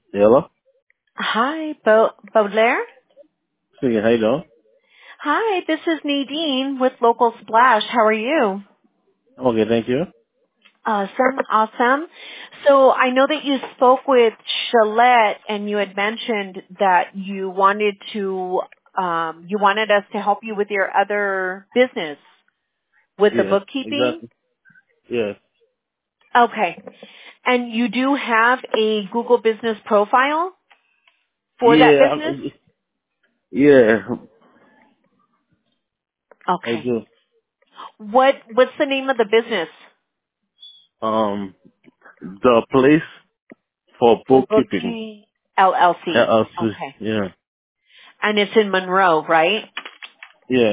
Hello? Hi, Baudelaire. Speaking, how you doing? Hi, this is Nadine with Local Splash. How are you? I'm okay, thank you. Awesome. So I know that you spoke with Shalette and you had mentioned that you wanted us to help you with your other business with the Yes, bookkeeping. exactly. Yes. Okay. And you do have a Google business profile for that Yeah, business? yeah, I Okay. do. What's the name of the business? Um, the place for For bookkeeping. booking LLC. LLC. Okay. Yeah. And it's in Monroe, right? Yeah.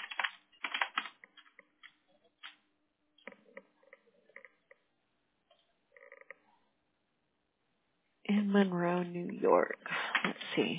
In Monroe, New York. Let's see.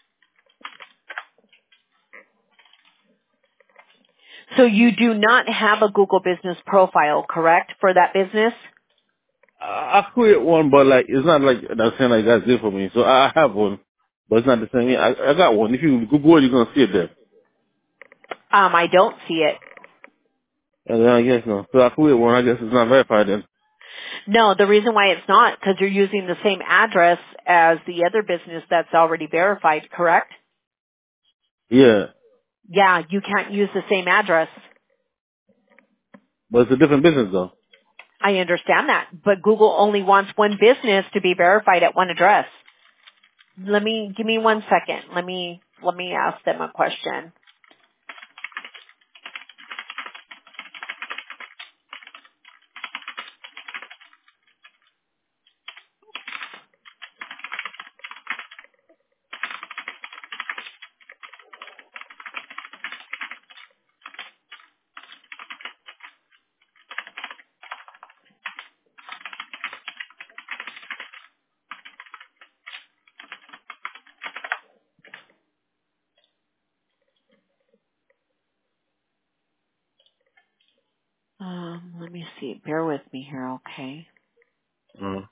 So you do not have a Google business profile, correct, for that business? I create one, but like, it's not like that same like that's it for me. So I have one, but it's not the same. I got one. If you Google it, you're gonna see it there. I don't see it. And then I guess no. So I create one, I guess it's not verified then. No, the reason why it's not, because you're using the same address as the other business that's already verified, correct? Yeah. Yeah, you can't use the same address. But it's a different business though. I understand that, but Google only wants one business to be verified at one address. Give me 1 second. Let me ask them a question. Let me see. Bear with me here, okay? Mm.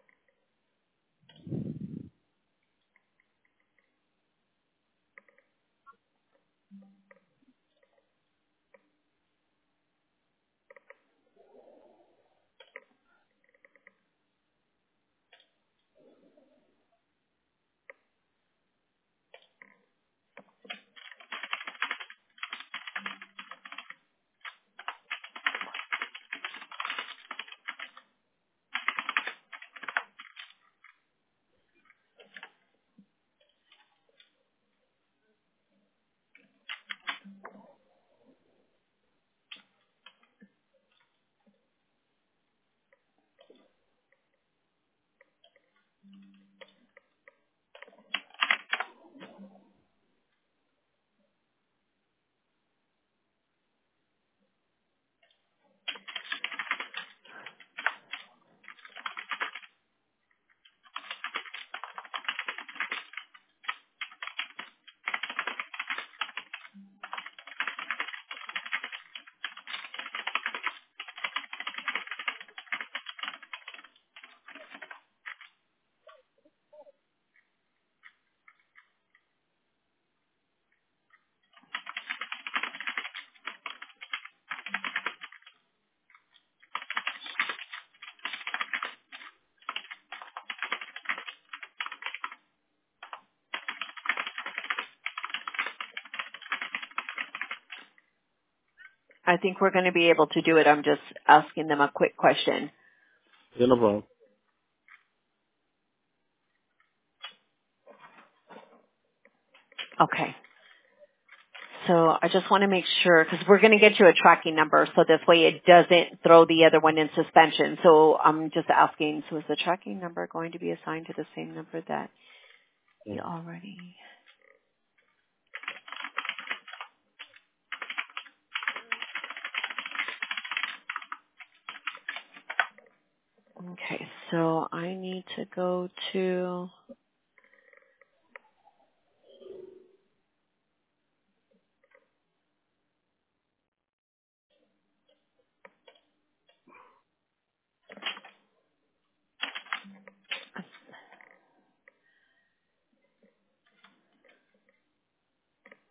I think we're going to be able to do it. I'm just asking them a quick question. Yeah, no problem. Okay. So I just want to make sure, because we're going to get you a tracking number, so this way it doesn't throw the other one in suspension. So I'm just asking, so is the tracking number going to be assigned to the same number that you Mm. already... Okay, so I need to go to...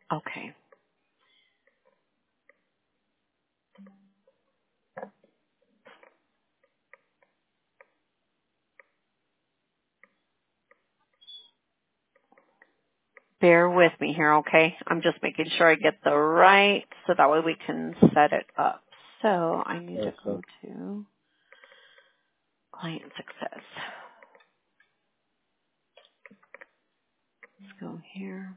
Okay. Bear with me here, okay? I'm just making sure I get the right, so that way we can set it up. So I need to Okay. go to client success. Let's go here.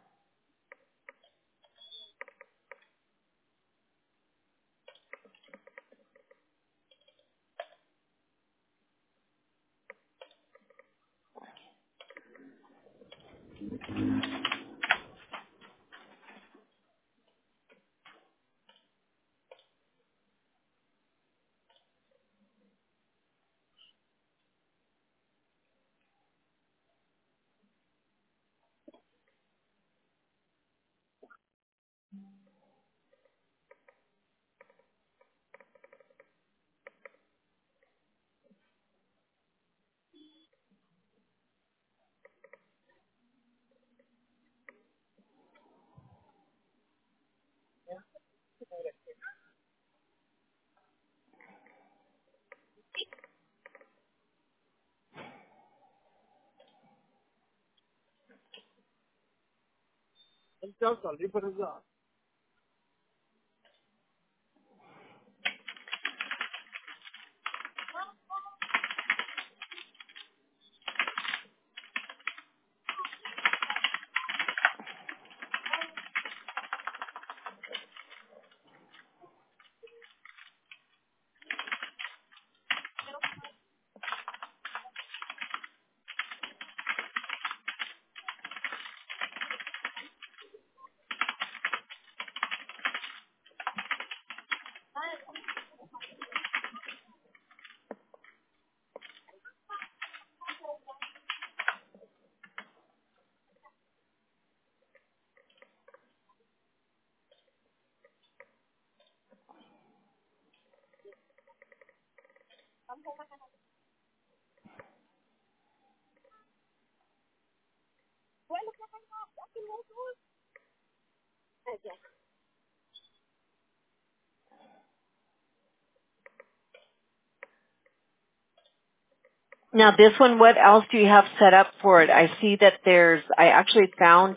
Now this one, what else do you have set up for it? I see that I actually found,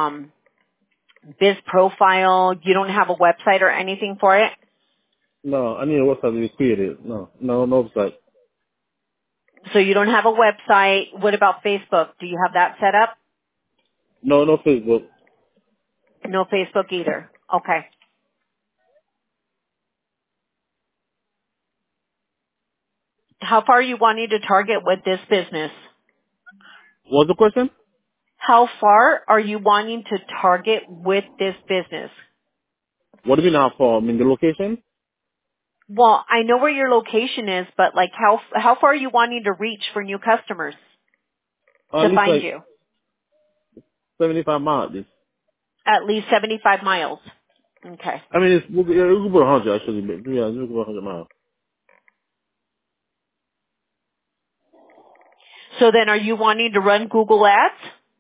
Biz Profile. You don't have a website or anything for it? No, I need a website to be created. No website. So you don't have a website. What about Facebook? Do you have that set up? No Facebook. No Facebook either. Okay. How far are you wanting to target with this business? What's the question? How far are you wanting to target with this business? What do you mean how far? I mean the location? Well, I know where your location is, but like how far are you wanting to reach for new customers At to least find like you? 75 miles. This. At least 75 miles. Okay. I mean, we can put 100 actually. But yeah, we can put 100 miles. So then are you wanting to run Google Ads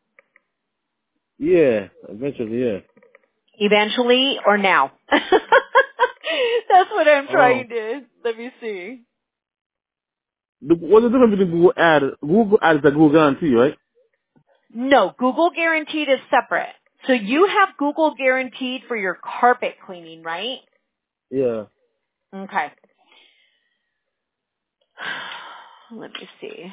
Yeah, eventually, yeah. eventually or now? That's what I'm Oh. trying to, let me see. What's the difference between Google Ad? Google Ad is a Google guarantee, right? No, Google Guaranteed is separate. So you have Google Guaranteed for your carpet cleaning, right? Yeah. Okay. Let me see.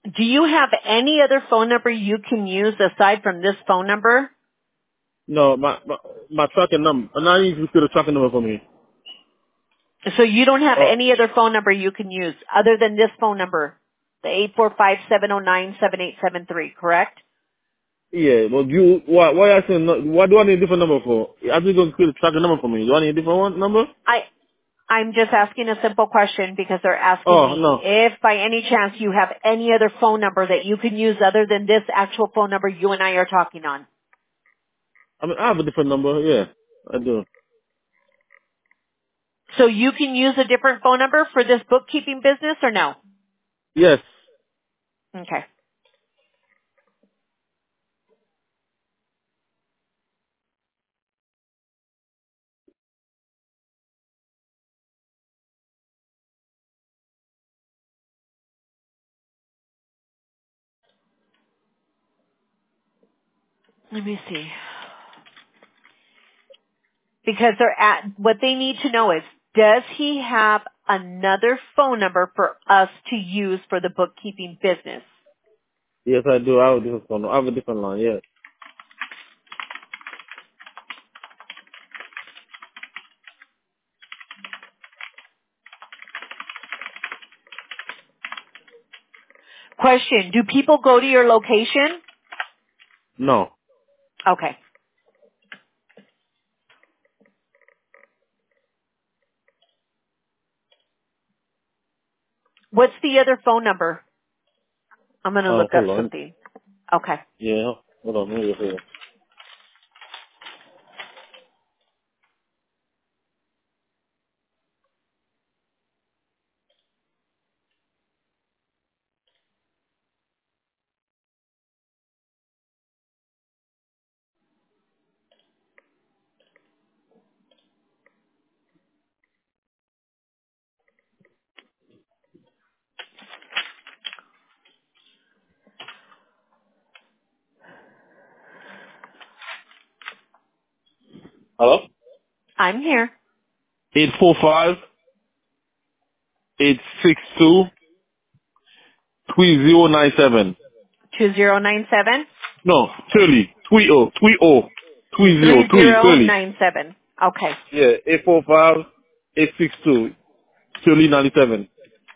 Do you have any other phone number you can use aside from this phone number? No, my tracking number. I need you to get a tracking number for me. So you don't have Oh, any other phone number you can use other than this phone number, the 845-709-7873, correct? yeah, but why are you saying, why do I need a different number for? I think you're going to create a tracking number for me. Do I need a different number? I'm just asking a simple question because they're asking Oh, me no. if by any chance you have any other phone number that you can use other than this actual phone number you and I are talking on. I mean, I have a different number, yeah. I do. So you can use a different phone number for this bookkeeping business or no? Yes. Okay. Let me see. Because what they need to know is, does he have another phone number for us to use for the bookkeeping business? Yes, I do. I have a different phone. I have a different line, yeah. Question, do people go to your location? No. Okay. What's the other phone number? I'm going to look up Hold on. something. Okay. Yeah, hold on. Let me get here. Hello? I'm here. 845-862-3097. 2097 No, 30. 30. Okay. Yeah, 845-862-3097.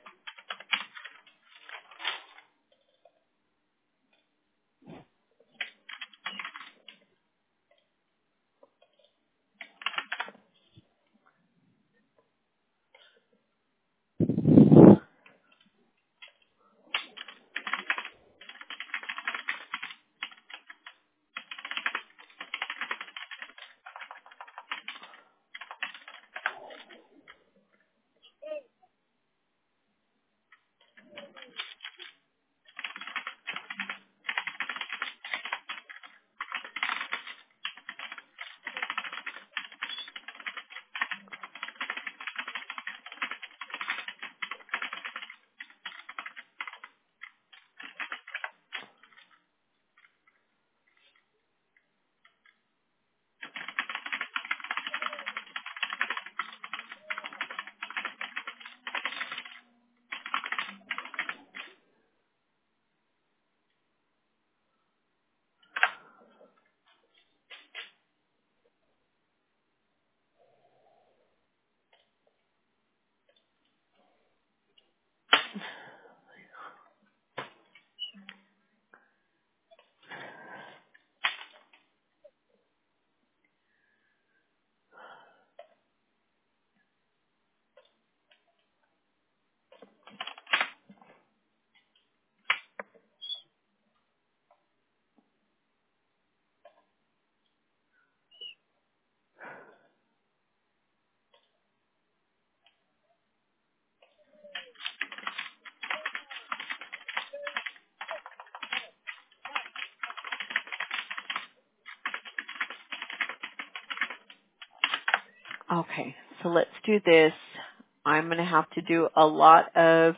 Okay. So let's do this. I'm going to have to do a lot of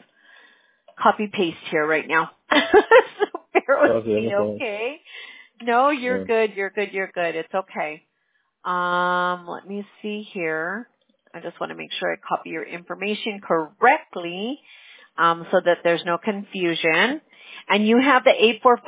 copy paste here right now. So bear with Okay, no me, problem. okay? No, you're Yeah. good. You're good. You're good. It's okay. Let me see here. I just want to make sure I copy your information correctly. so that there's no confusion. And you have the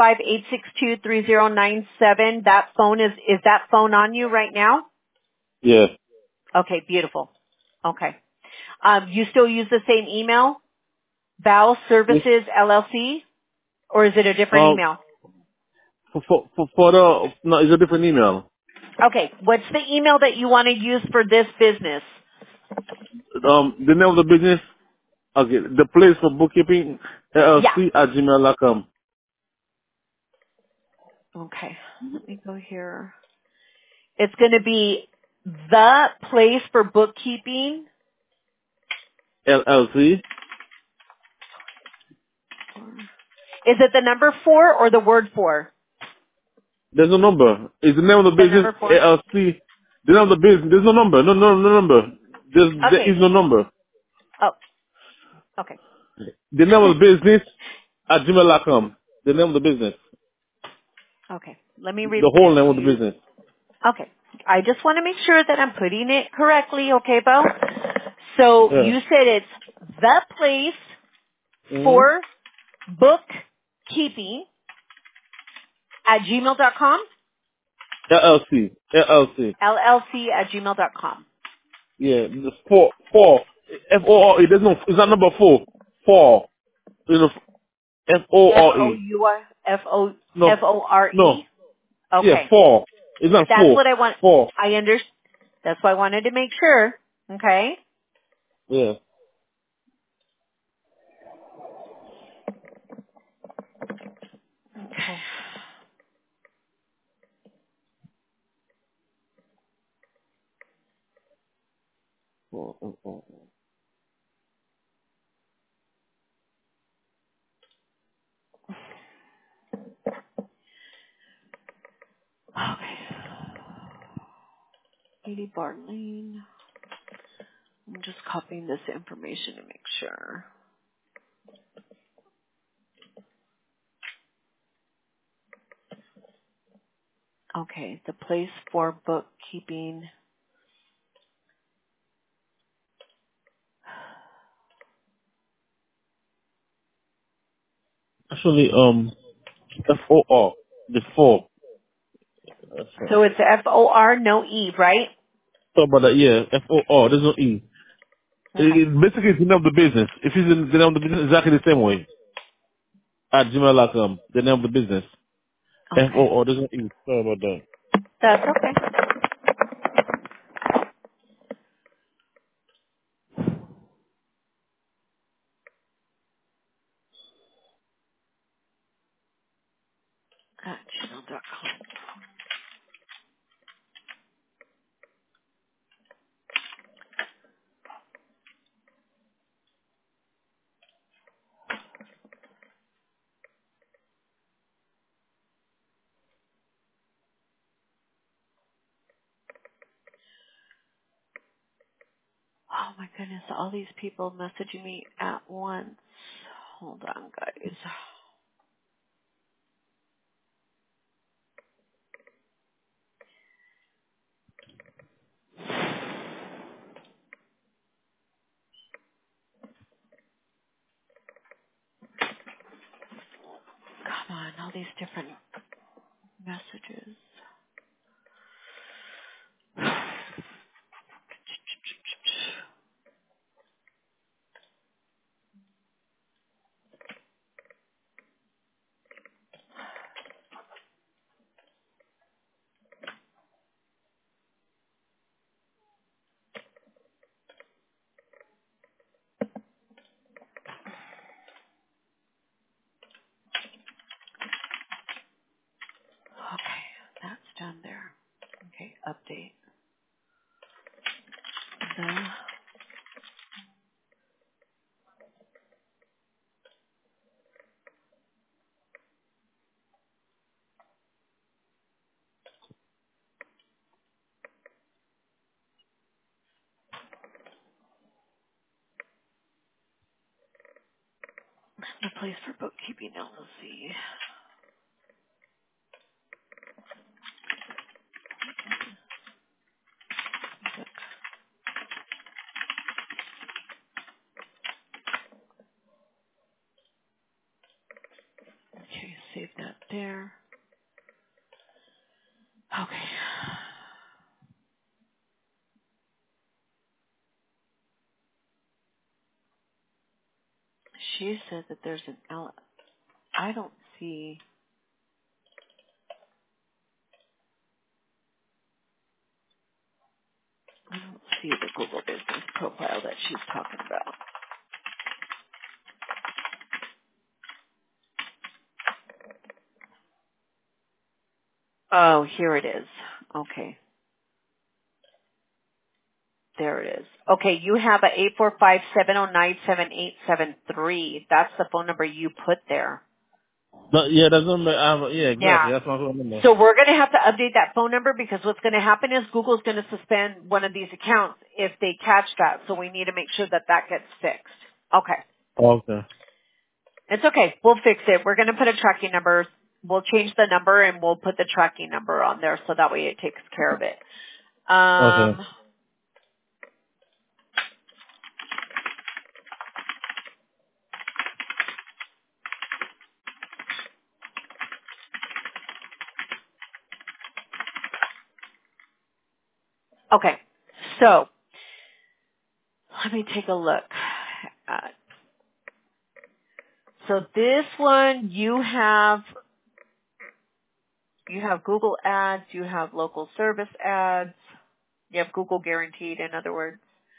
845-862-3097. That phone is that phone on you right now? Yeah. Okay, beautiful. Okay. You still use the same email? Bow Yes. Services LLC? Or is it a different email? For the, no, it's a different email. Okay. What's the email that you want to use for this business? The name of the business, okay, the place for bookkeeping, Yeah. LLC at gmail.com. Okay. Let me go here. It's going to be the place for bookkeeping. LLC. Is it the number 4 or the word 4? There's no number. It's the name of the The business, number 4? LLC. The name of the business, there's no number. No number. There is Okay. no number. Oh, okay. The name of the business at gmail.com. The name of the business. Okay. Let me The repeat whole it name to of the you. business. Okay. I just want to make sure that I'm putting it correctly, okay, Bo? So Yeah. you said it's the place Mm-hmm. for bookkeeping at gmail.com? LLC. LLC at gmail.com. Yeah. The four. F-O-R-E. There's no, it's not number four. Four. You know, F-O-R-E. F-O-U-R, F-O, No. No. F-O-R-E? Yeah, Okay. four. It's not That's four. what I want. Four. I understand. That's why I wanted to make sure. Okay. Yeah. Okay. Four. Okay. 80 Barton Lane. I'm just copying this information to make sure. Okay. The place for bookkeeping. Actually, F-O-R. The four. That's right. So it's F-O-R, no E, right? Sorry about that. Yeah, F-O-R. There's no E. Okay. Basically, it's the name of the business. If it's the name of the business, exactly the same way. At gmail.com. The name of the business. Okay. F-O-R. There's no E. Sorry about that. That's okay. At gmail.com. Oh my goodness, all these people messaging me at once. Hold on, guys. Come on, all these different messages. Okay, that's done there. Okay, update. The place for bookkeeping LLC. there. Okay. She said that there's an L. I don't see. I don't see the Google business profile that she's talking about. Oh, here it is. Okay. There it is. Okay, you have a 845-709-7873. That's the phone number you put there. No, yeah, that's number. Yeah, Yeah. exactly. That's my phone number. So we're going to have to update that phone number because what's going to happen is Google's going to suspend one of these accounts if they catch that. So we need to make sure that that gets fixed. Okay. Okay. It's okay. We'll fix it. We're going to put a tracking number. We'll change the number and we'll put the tracking number on there so that way it takes care of it. Okay. Okay. So let me take a look. So this one you have Google Ads, you have local service ads, you have Google Guaranteed, in other words.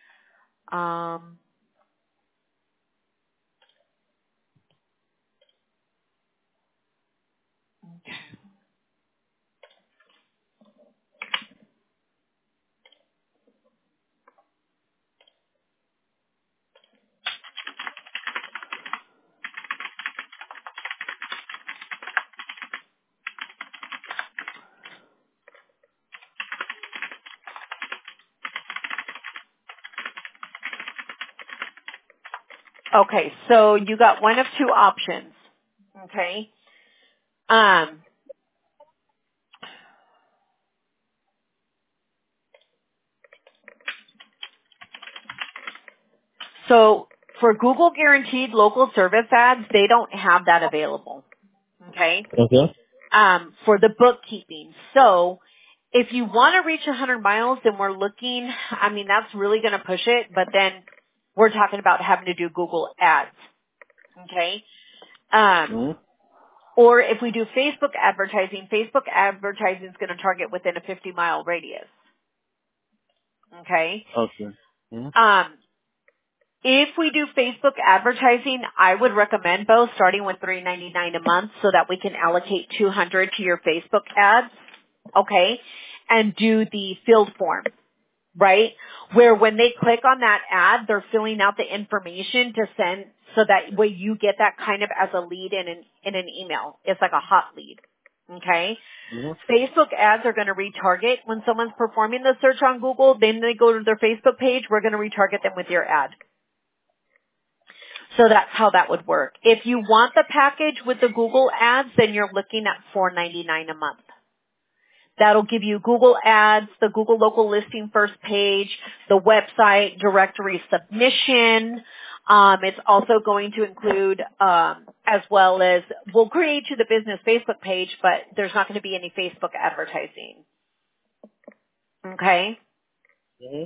Okay, so you got one of two options. Okay. So for Google Guaranteed local service ads, they don't have that available. Okay. Okay. For the bookkeeping. So if you want to reach 100 miles, then we're looking, I mean, that's really going to push it, but then we're talking about having to do Google ads. Okay. Mm-hmm. Or if we do Facebook advertising is going to target within a 50-mile radius. Okay. Okay. Mm-hmm. If we do Facebook advertising, I would recommend both starting with $3.99 a month so that we can allocate $200 to your Facebook ads. Okay. And do the field form, right? Where when they click on that ad, they're filling out the information to send so that way you get that kind of as a lead in an email. It's like a hot lead. Okay. Mm-hmm. Facebook ads are going to retarget when someone's performing the search on Google. Then they go to their Facebook page. We're going to retarget them with your ad. So that's how that would work. If you want the package with the Google ads, then you're looking at $4.99 a month. That'll give you Google ads, the Google local listing first page, the website, directory submission. It's also going to include, as well as, we'll create you the business Facebook page, but there's not going to be any Facebook advertising. Okay? Mm-hmm.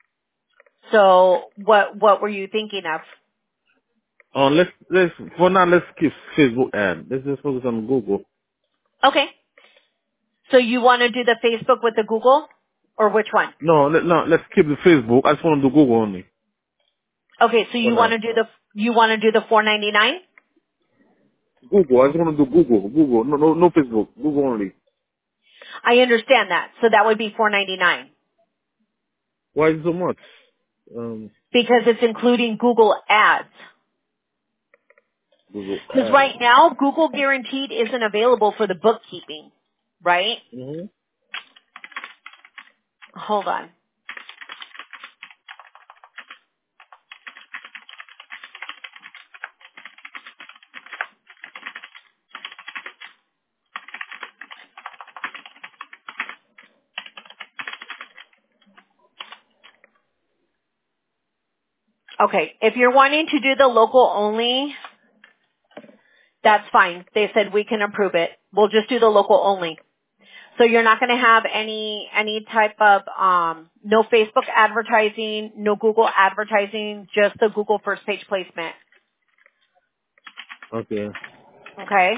So what were you thinking of? Let's for now. Let's keep Facebook ad. Let's just focus on Google. Okay. So you want to do the Facebook with the Google, or which one? No, let's keep the Facebook. I just want to do Google only. Okay, so For you want now. to do the $4.99? Google. I just want to do Google. Google. No Facebook. Google only. I understand that. So that would be $4.99 Why is it so much? because it's including Google ads. Google Because ad. right now, Google Guaranteed isn't available for the bookkeeping, right? Mm-hmm. Hold on. Okay, if you're wanting to do the local only, that's fine. They said we can approve it. We'll just do the local only. So you're not going to have any type of, no Facebook advertising, no Google advertising, just the Google first page placement. Okay. Okay?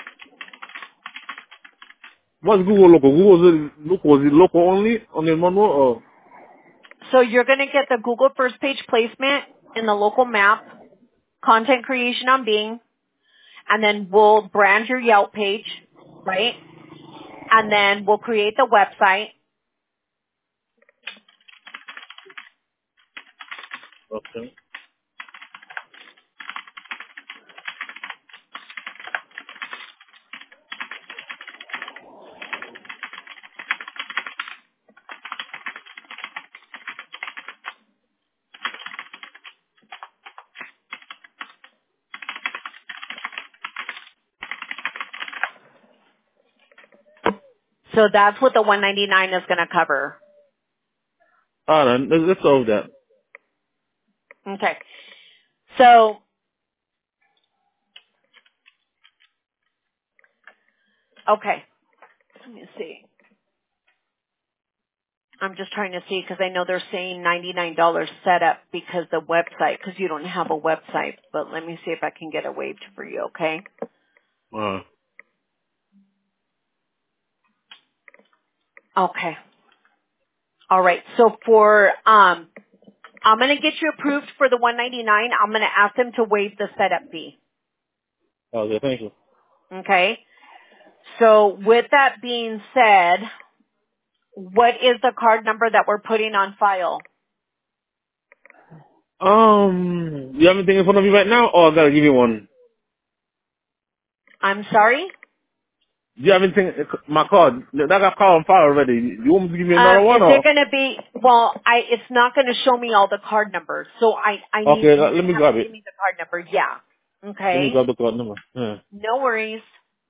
What's Google local? Is it local only on the manual or? So you're going to get the Google first page placement in the local map, content creation on Bing, and then we'll brand your Yelp page, right? And then we'll create the website. Okay. So that's what the $199 is going to cover. All right, let's solve that. Okay. So, okay. Let me see. I'm just trying to see because I know they're saying $99 setup because the website, because you don't have a website. But let me see if I can get it waived for you, okay? Okay. All right. So for, I'm going to get you approved for the $199. I'm going to ask them to waive the setup fee. Okay, thank you. Okay. So with that being said, what is the card number that we're putting on file? You have anything in front of you right now, or I gotta give you one? I'm sorry? Do you have anything? My card. That got card on file already. You want me to give you another one, Is it or? going to be, well, it's not going to show me all the card numbers. So I need, Okay, you're let going to me have grab to it. give me the card number. Yeah. Let me Okay. grab the card number. Yeah. No worries.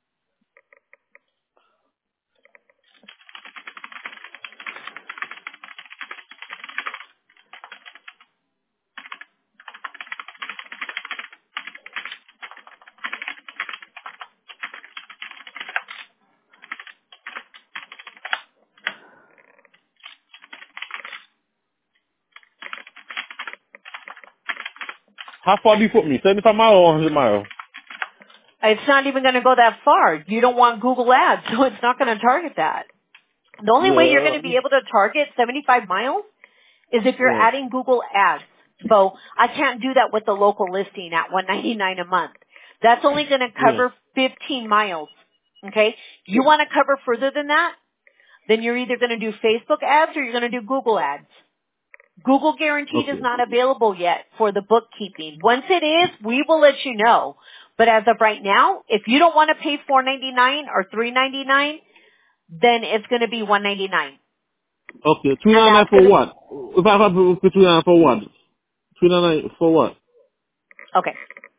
How far do you put me? 75 miles or 100 miles? It's not even going to go that far. You don't want Google ads, so it's not going to target that. The only way you're going to be able to target 75 miles is if you're Yeah. adding Google ads. So I can't do that with the local listing at $199 a month. That's only going to Yeah. cover 15 miles. Okay? You want to cover further than that? Then you're either going to do Facebook ads or you're going to do Google ads. Google Guaranteed is Okay. not available yet for the bookkeeping. Once it is, we will let you know. But as of right now, if you don't want to pay $4.99 or $3.99, then it's going to be $199. Okay. And 299 that's for going to, what? If I put 299 for what? 299 for what? okay,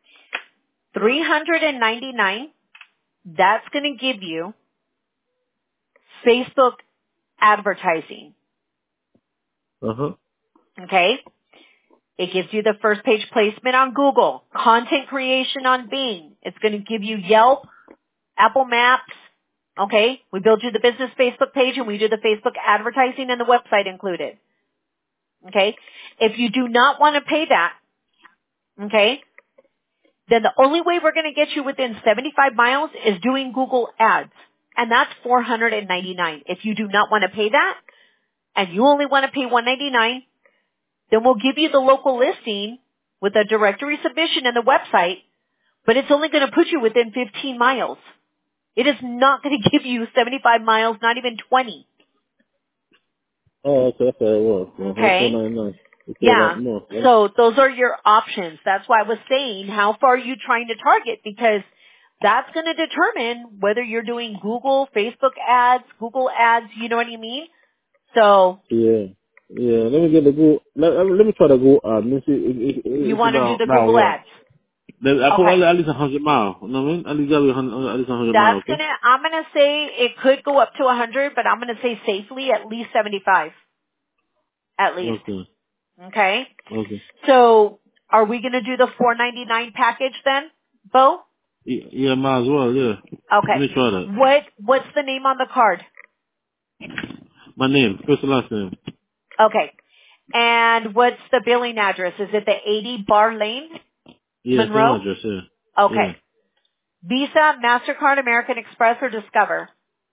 $399, that's going to give you Facebook advertising. Uh-huh. Okay? It gives you the first page placement on Google, content creation on Bing. It's going to give you Yelp, Apple Maps. Okay? We build you the business Facebook page and we do the Facebook advertising and the website included. Okay? If you do not want to pay that, okay, then the only way we're going to get you within 75 miles is doing Google ads. And that's $499. If you do not want to pay that and you only want to pay $199, then we'll give you the local listing with a directory submission and the website, but it's only going to put you within 15 miles. It is not going to give you 75 miles, not even 20. Oh, okay. That's what it was. Uh-huh. Okay? 499. You said Yeah. that more. Yeah. So those are your options. That's why I was saying, how far are you trying to target? Because that's going to determine whether you're doing Google, Facebook ads, you know what I mean? So Yeah. Yeah. Let me get the Google. Let me try the Google. Let me see you if want to do the now Google work. ads. I put Okay. at least 100 miles. You know what I mean? At least gotta be at least 100 miles. Okay. I'm gonna say it could go up to 100, but I'm gonna say safely at least 75. At least. Okay. Okay? Okay. So, are we gonna do the $4.99 package then, Bo? Yeah, might as well, yeah. Let Okay. me try that. What's the name on the card? My name, first and last name. Okay. And what's the billing address? Is it the 80 Bar Lane, Yeah, same Monroe? address, yeah. Yeah. Okay. Visa, MasterCard, American Express, or Discover?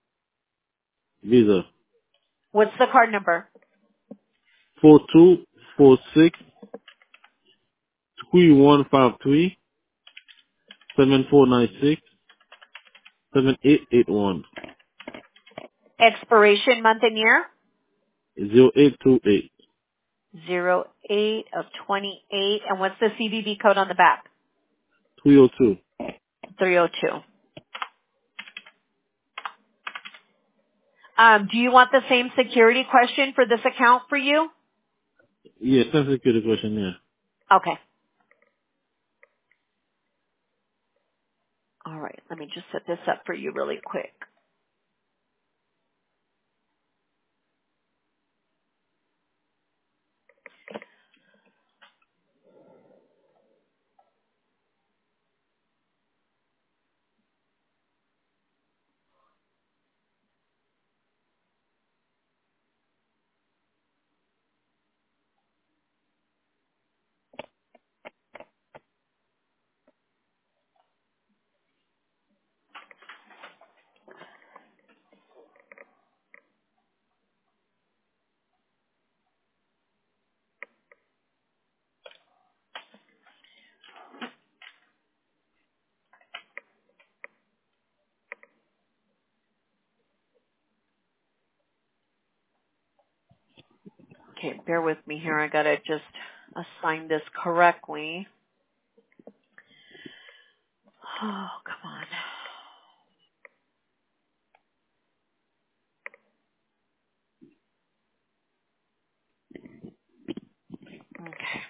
Visa. What's the card number? 4246 3153 7496 7881 Expiration month and year? 0828 08 of 28. And what's the CVV code on the back? 302. 302. Do you want the same security question for this account for you? Yeah, same security question, yeah. Okay. All right. Let me just set this up for you really quick. Okay, bear with me here. I gotta just assign this correctly. Oh, come on. Okay.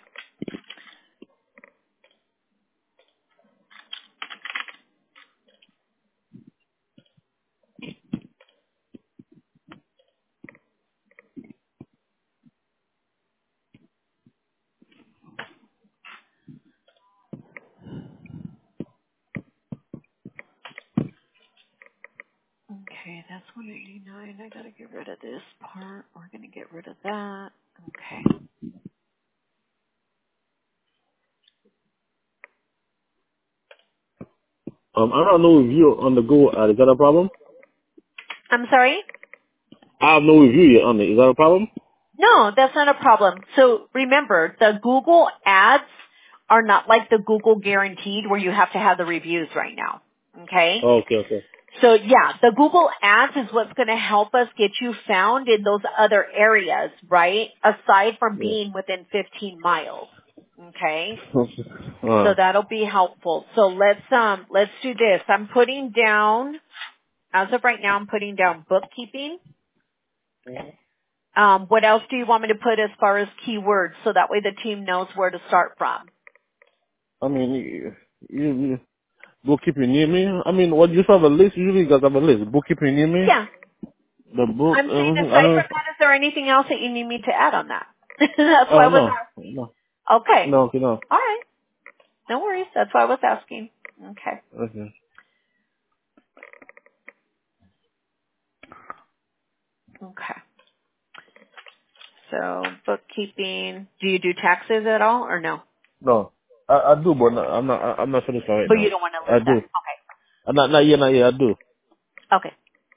Okay, that's 189. I gotta get rid of this part. We're gonna get rid of that. Okay. I don't know if you're on the go. Is that a problem? I'm sorry? I have no review yet on it. Is that a problem? No, that's not a problem. So remember, the Google ads are not like the Google guaranteed where you have to have the reviews right now. Okay? Oh, okay. So yeah, the Google ads is what's going to help us get you found in those other areas, right? Aside from Yeah. being within 15 miles. Okay? So Alright. that'll be helpful. So let's do this. I'm putting down, as of right now, I'm putting down bookkeeping. What else do you want me to put as far as keywords so that way the team knows where to start from? I mean, you bookkeeping near me? I mean, what, you just have a list? Usually you guys have a list. Bookkeeping near me? Yeah. The book, I'm saying everything? I aside don't from that, is there anything else that you need me to add on that? That's why Oh, I was no. asking. No. Okay. No, okay, no. All right. No worries. That's why I was asking. Okay. Okay. Okay. So bookkeeping. Do you do taxes at all or no? No. I do, but no, I'm not finished right But you now. don't want to I list do. that. Okay. Not yet, I do. Okay.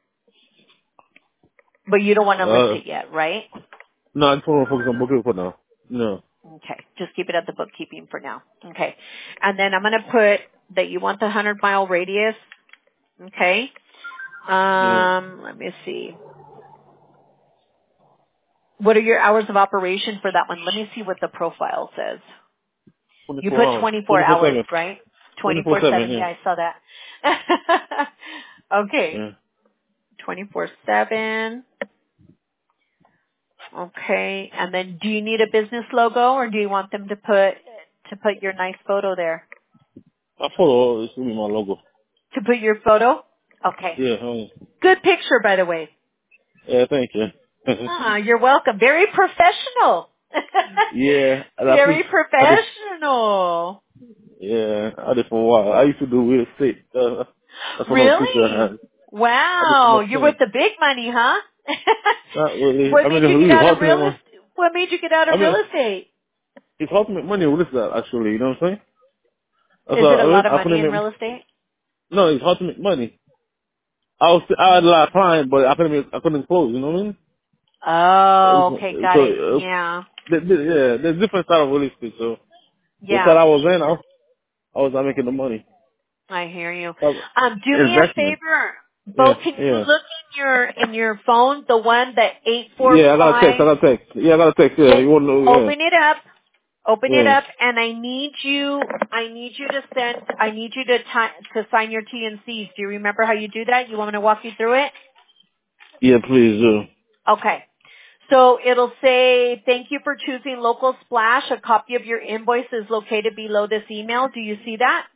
But you don't want to list Uh, it yet, right? no, I just want to focus on bookkeeping for now. No. Okay. Just keep it at the bookkeeping for now. Okay. And then I'm going to put that you want the 100-mile radius. Okay. Yeah. Let me see. What are your hours of operation for that one? Let me see what the profile says. You 24 put hours. 24 hours, 24/7. right? 24/7, 24/7. yeah. Yeah, I saw that. Okay. Yeah. 24/7. Okay. And then do you need a business logo or do you want them to put your nice photo there? I follow, this will be my logo. To put your photo? Okay. Yeah, Good picture, by the way. yeah, thank you. Ah, you're welcome. Very professional. yeah, and I Very just, professional. Yeah, I did for a while. I used to do real estate. That's one of the future I Really? had. I did for Wow, my you're with friend. the big money, huh? Not really. What I mean, made it's you get really out hard of to make real money. estate? What made you get out I of mean, real estate? it's hard to make money with this actually. You know what I'm saying? That's Is all, it a I mean, lot of I money couldn't in make. real estate? No, it's hard to make money. I had a lot of clients, but I couldn't close. You know what I mean? Oh, okay, got So, it. Yeah, yeah, there's different side of real estate. So the side yeah, I was in, I was not making the money. I hear you. So, Do me a investment. favor, Bo. Yeah, Can you yeah. look in your phone, the one that Yeah, I got a text. 845? Yeah, I got a text. Yeah, Yes. you want to know? Yeah, Open it up. Open it yeah, up, and I need you to sign your T&Cs. Do you remember how you do that? You want me to walk you through it? yeah. Please do. Okay. So it'll say, thank you for choosing Local Splash. A copy of your invoice is located below this email. Do you see that?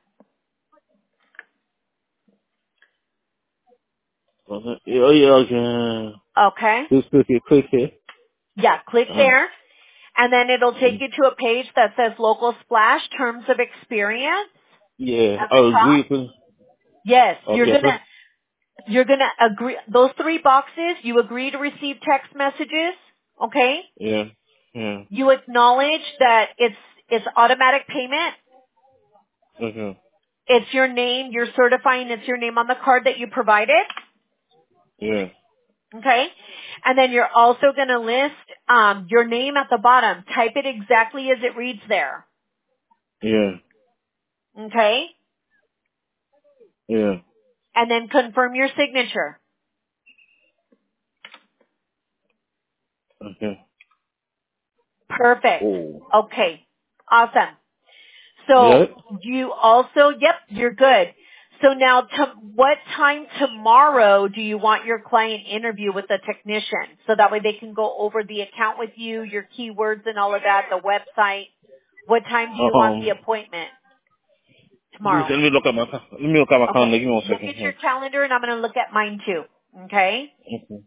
Yeah, oh, yeah, okay. Okay. Just click here. Yeah, click Uh, there. And then it'll take you to a page that says Local Splash, Terms of Experience yeah, at the I top. agree with. Yes, Okay, first, you're gonna agree, those three boxes, you agree to receive text messages, okay? yeah, yeah. You acknowledge that it's automatic payment. Okay, It's your name, you're certifying it's your name on the card that you provided, yeah, okay? And then you're also gonna list, your name at the bottom. Type it exactly as it reads there, yeah, okay? yeah. And then confirm your signature. Okay. Perfect. Oh. Okay. Awesome. Yeah. So you also, yep, you're good. So now, what time tomorrow do you want your client interview with the technician? So that way they can go over the account with you, your keywords and all of that, the website. What time do you want the appointment tomorrow? Let me look at my Okay. calendar. Give me one Look second. at Yeah. your calendar and I'm going to look at mine too. Okay. Okay.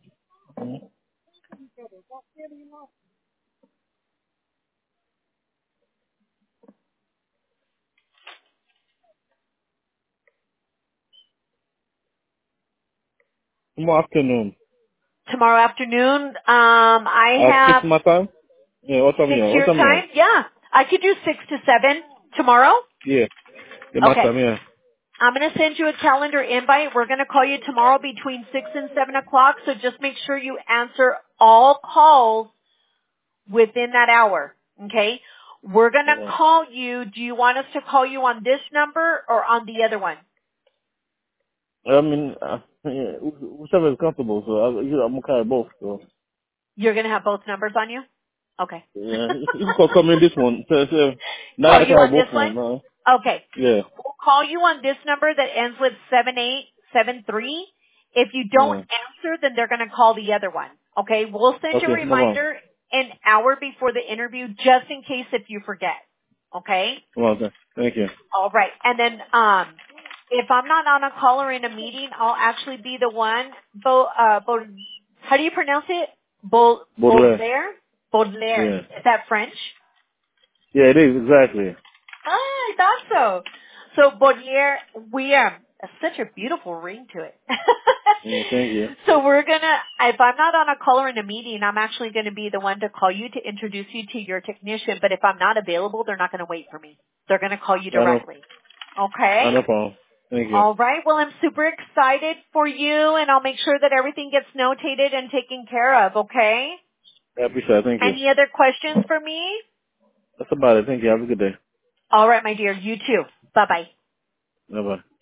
Tomorrow afternoon. Tomorrow afternoon, I 6 have my time? Yeah, what time 6 you on? What your time you on? time. Yeah. I could do 6 to 7 tomorrow. Yeah. Yeah, my Okay. time, yeah. I'm going to send you a calendar invite. We're going to call you tomorrow between 6 and 7 o'clock, so just make sure you answer all calls within that hour, okay? We're going to Yeah. call you. Do you want us to call you on this number or on the other one? I mean, yeah, whichever is comfortable, so I'm gonna carry both, so. You're going to have both numbers on you? Okay. Yeah, you can come in this one. So, now I Call gotta you carry on this both one? one, man. Okay. Yeah. We'll call you on this number that ends with 7873. If you don't Yeah. answer, then they're going to call the other one. Okay? We'll send you a Okay, no problem. reminder an hour before the interview just in case if you forget. Okay? Come on, okay. Thank you. All right. And then if I'm not on a call or in a meeting, I'll actually be the one. How do you pronounce it? Baudelaire. Baudelaire? Baudelaire. Yeah. Is that French? Yeah, it is, exactly. Ah, I thought so. So Baudelaire, we such a beautiful ring to it. Yeah, thank you. So we're gonna, if I'm not on a call or in a meeting, I'm actually gonna be the one to call you to introduce you to your technician. But if I'm not available, they're not gonna wait for me. They're gonna call you directly. Okay? No problem. Thank you. All right. Well, I'm super excited for you, and I'll make sure that everything gets notated and taken care of. Okay? I appreciate it. Thank you. Any other questions for me? That's about it. Thank you. Have a good day. All right, my dear. You too. Bye bye. Bye bye.